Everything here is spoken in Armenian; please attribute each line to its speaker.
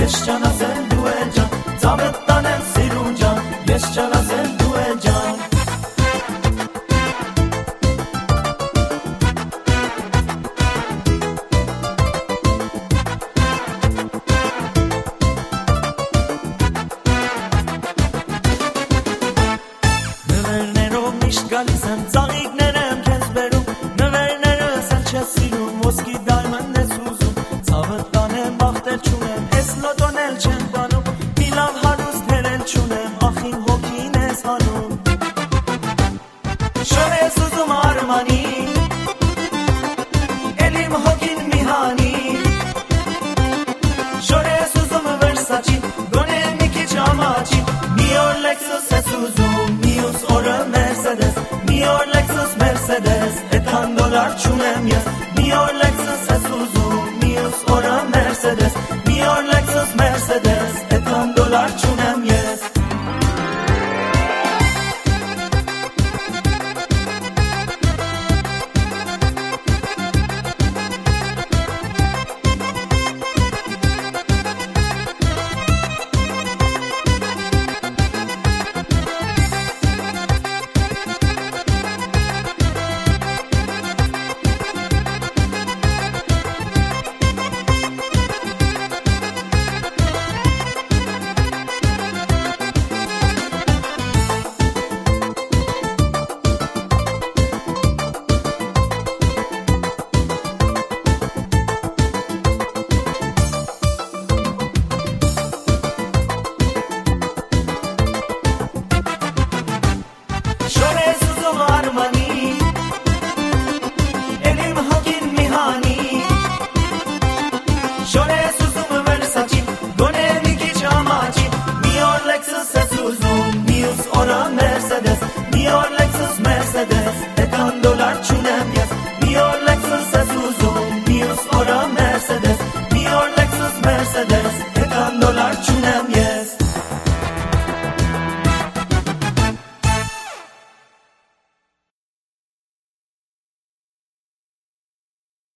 Speaker 1: jeszcze razem due già, zavettanem sirugia, jeszcze razem due già. Galisem ծաղիկներեմ քեզ բերում նվերներս էլ չես սիրում ոսկի դայմանդն ես ուզում ցավը տանեմ բախտել չունեմ ես լոտոն էլ չեմ բանում մի լավ հարուստներ էլ չունեմ ախ իմ հոգին ես հանում շոր ես ուզում Արմանի էլ իմ հոգին մի հանի շոր ես ուզում Versace գոնե մի քիչ ամաչի մի օր Lexus ես ուզում մյուս օրը Mercedes Mi or Lexus Mercedes $100 չունեմ ես Mi or Lexus ես ուզում մյուս օրը Mercedes Mi or Lexus Mercedes $100 չունեմ ես Mercedes, mi or